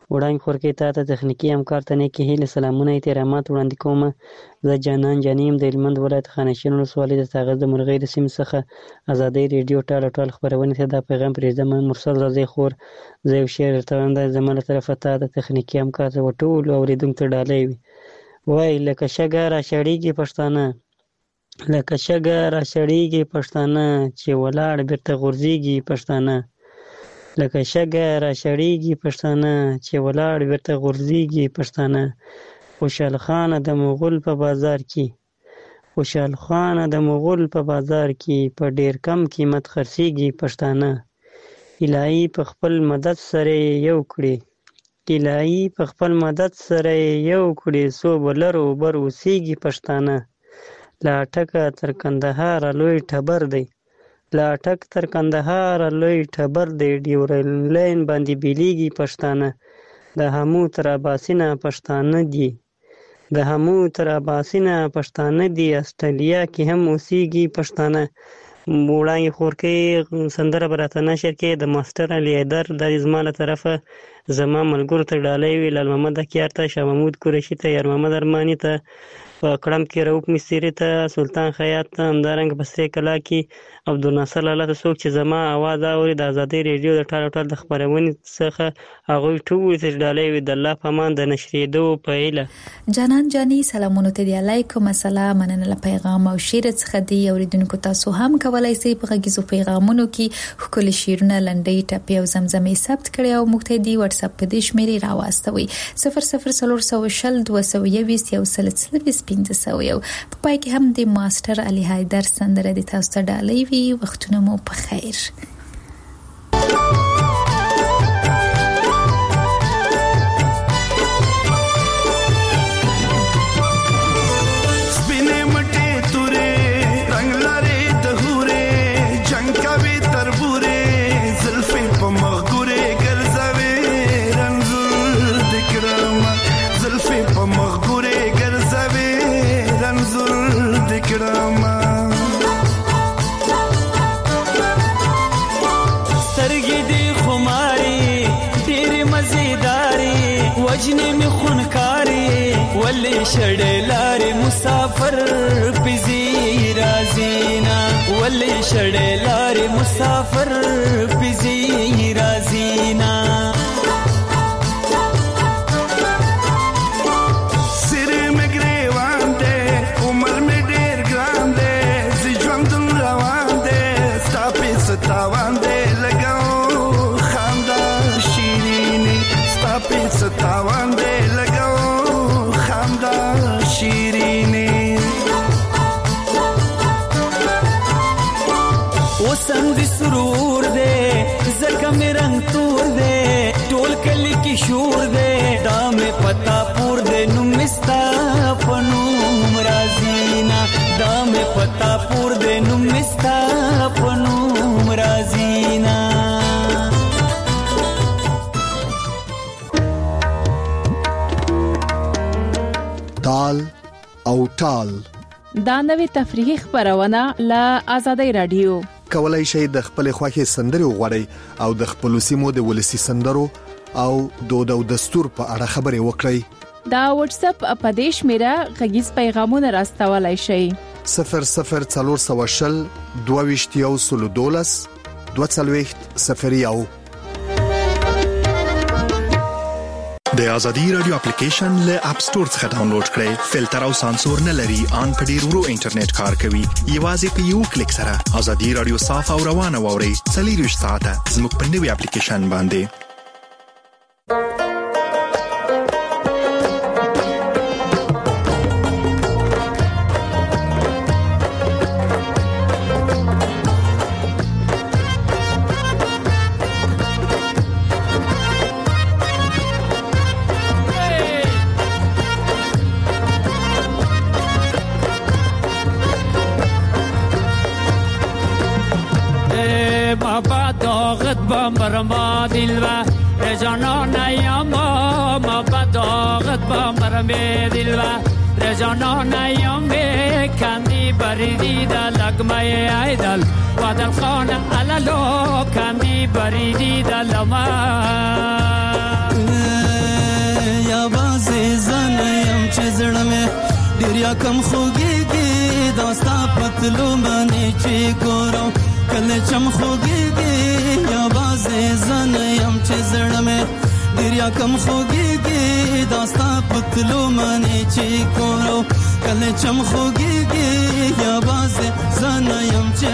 وړاندې خورکې تا ته تخنیکي همکار ته نیکې هیلې سلامونه احترامات وړاندې کوم. زه جانان جاني یم د هلمند ولایت خانشین ولسوالۍ د کاغذ د مرغۍ د سیمې څخه ازادۍ ریډیو ټال خپرونې ته دا پیغام پرېږدم. مرسل راځي خور زه یو شعر درته وایم، دا زما له طرفه تا د تخنیکي همکار ته ټولو اورېدونکو ته ډالۍ وي. وایي لکه شګه راچړېږي پښتانه، لکه شګه راچړېږي پښتانه چې ولاړ بېرته غورځېږي پښتانه، لکه شګه راچړېږي پښتانه چې ولاړ بېرته غورځېږي پښتانه. خوشحال خانه د مغول په بازار کې، خوشحال خانه د مغول په بازار کې په ډېر کم قیمت خرڅېږي پښتانه. الهي په خپل مدد سره یو کړي، الهي په خپل مدد سره یو کړي څو بلر اوبر اوسېږي پښتانه. له اټکه تر کندهار لوی ټبر دی، له اټک تر کندهار لوی ټبر دی، ډیورنډ لاین باندې بیلیږي پښتانه. د همو تر اباسینه پښتانه دي، د همو تر اباسینه پښتانه دي، استرالیا کې هم اوسېږي پښتانه. وړاندې خورکۍ سندره به راته نشر کې د ماسټر علي حیدر دا زما له طرفه زما ملګرو ته ډالۍ وي، لال محمد اکیار ته، شاه محمود قریشي ته، یار محمد ارماني ته، په کړم کې رؤف مستري ته، سلطان خیاط ته، همدارنګه په سرې کلا کې عبدالناصر لالا ته، څوک چې زما اواز اوري د ازادۍ ریډیو د ټال د خپرونې څخه هغوی ټول ته ډالۍ وي. د الله په امان د نشرېدو په هیله. جانان جاني سلامونه ته دی، علیکم السلام، مننه له پیغام او شعر څخه دی. اوریدونکو تاسو هم کولای شئ په غږیزو پیغامونو کې ښکلي شعرونه، لنډۍ، ټپې او زمزمې ثبت کړئ او موږ ته دی واتس اپ په دې شمیرې راواستوئ 00402021 په پای کې هم د ماسټر علي حیدر سندره د تاسو ته ډالۍ وي. وختونه مو په خیر. وجنې می خونکاري ولې شړې لارې مسافر پزي رازینا، ولې شړې لارې مسافر پزي رازینا. سر می ګریوان دې عمر می ډېر ګران دې زی ژوند روان دې ستاپې ستاوان دې لګاو خندا شیرینې ستاپې ستاوان دې لګاو خندا شیرینې. وسم دې سرور دې زکه مې رنگ تور دې ټول کلی کې شور دې دا مې پتا پور دې نو مستا پنوم رازینا، دا مې پتا پور دې نو مستا پنوم رازینا. تال او ټال دا نوې تفریحي خبرونه له ازادۍ رادیو. کولای شئ د خپل خوښي سندرې وغواړئ او د خپل سیمو د ولسی سندرو او دود او دستور په اړه خبرې وکړئ. دا واتس اپ اپدیش میرا غږیز پیغامونه راستولای شئ 0040 22 د ازادي رادیو اپلیکیشن له اپ ستور څخه ډاونلوډ کړئ. فلټر او سانسور نه لري، ان په ډیر ورو انټرنیټ کار کوي. یوازې په یو کلیک سره ازادي رادیو صاف او روانه ووري. 24 ساعته زموږ په نوي اپلیکیشن باندې. برما دلوا رجانا نیاما ما بداغت با مرمه دلوا رجانا نیامه کندی بریدی دا لگمه ایدل ودل خان علالو کندی بریدی دا لما کم خوږیږي داستا پتلو باندې چې ګورم کله چم خوږیږي یا بازه زن یم چې زړه مې ډیر کم خوږیږي داستا پتلو باندې چې ګورم کله چم خوږیږي یا بازه زن یم چې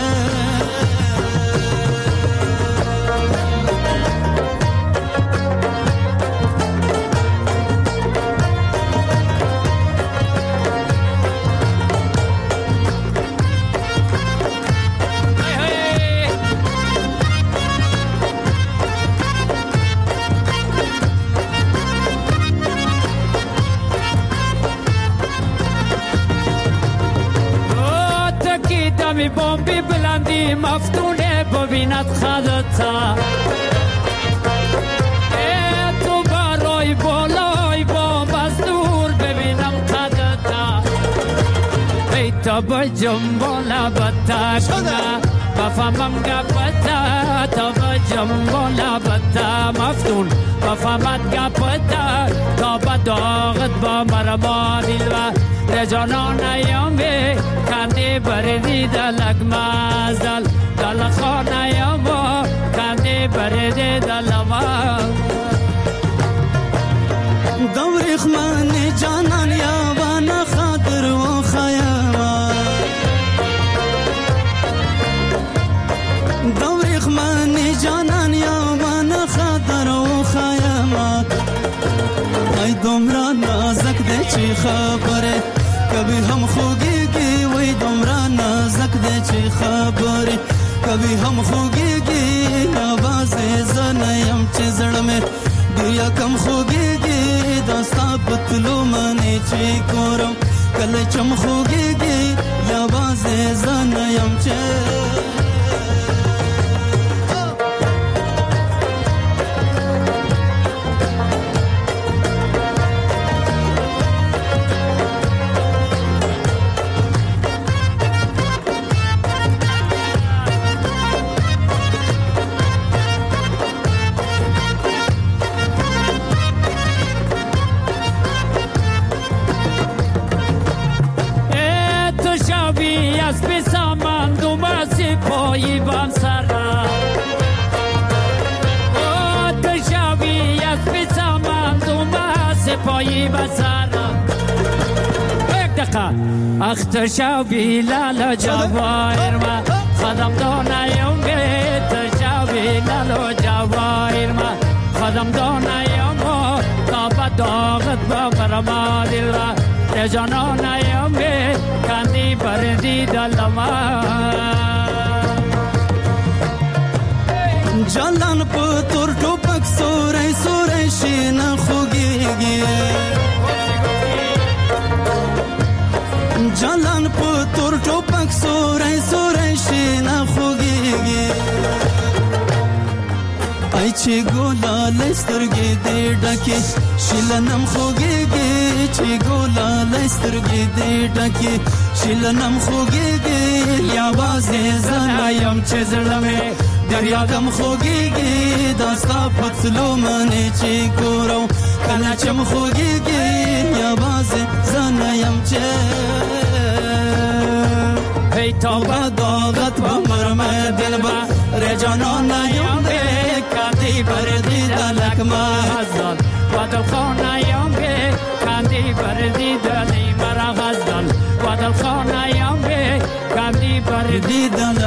می بومبی بلندی مفتونه ببیند خدتا تو برای بالای بوم از دور ببینم خدتا ای تا بجم بالا بتاشنا بفهمم گپتا تا بجم بالا بتا مفتون بفهمت گپتا تا بداغت با مرما دیلوا رجانان ایامی کندی بردی دلک مازدل دل خانه ایاما کندی بردی دلما دوری خمان جانان یاوانا خاطر و خیاما دوری خمان جانان یاوانا خاطر و خیاما ای دمرا نازک دی چی خبره کبھی ہم خوگیگی وی دمرا نازک دے چی خبری کبھی ہم خوگیگی آواز زنیم چی زڑ میں دیا کم خوگیگی داستا پتلو مانی چی کورم کل چم خوگیگی آواز زنیم چی پایی بام سرا تشاوی از بیسامان دوما سپایی بسرا یک دقیقه اختشاوی لالا جواهر ما خدم دانایم گه تشاوی لالا جواهر ما خدم دانایم تا بداغت با مرما دل را رجانانایم گه کندی بردی دلما جلان پتور ټوپک سورای سورای شین خوږیږي جلان پتور ټوپک سورای سورای شین خوږیږي ای چې ګولا لسترګې دې ډکه شلنم خوږیږي چې ګولا لسترګې دې ډکه شلنم خوږیږي یا بازه زنایم چې زړه مې دریا کم خوږیږي داستا پتلو منې چې ګورم کله چم خوږیږي یا بازه زنایم چې هی توبه داغت با مرمه دل با رجانان یم به کندی بردی دلک مازدل و دل خانه یم به کندی بردی دلی مرا غزدل و دل خانه یم به کندی بردی دلک